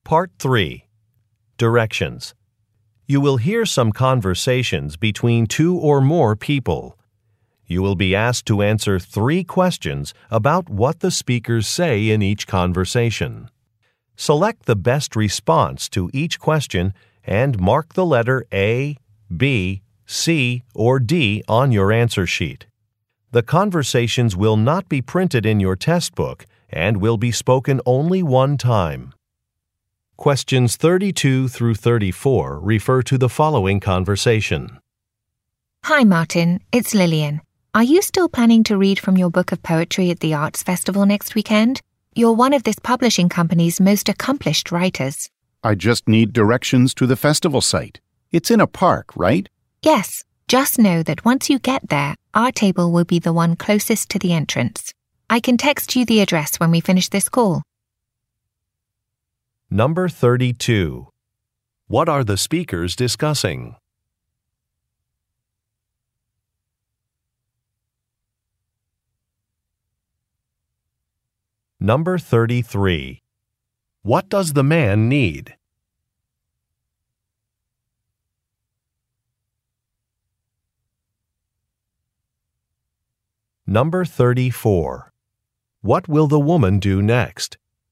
Part 3. Directions. You will hear some conversations between two or more people. You will be asked to answer 3 questions about what the speakers say in each conversation. Select the best response to each question and mark the letter A, B, C, or D on your answer sheet. The conversations will not be printed in your test book and will be spoken only one time. Questions 32 through 34 refer to the following conversation. Hi Martin, it's Lillian. Are you still planning to read from your book of poetry at the Arts Festival next weekend? You're one of this publishing company's most accomplished writers. I just need directions to the festival site. It's in a park, right? Yes, just know that once you get there, our table will be the one closest to the entrance. I can text you the address when we finish this call. Number 32. What are the speakers discussing? Number 33. What does the man need? Number 34. What will the woman do next?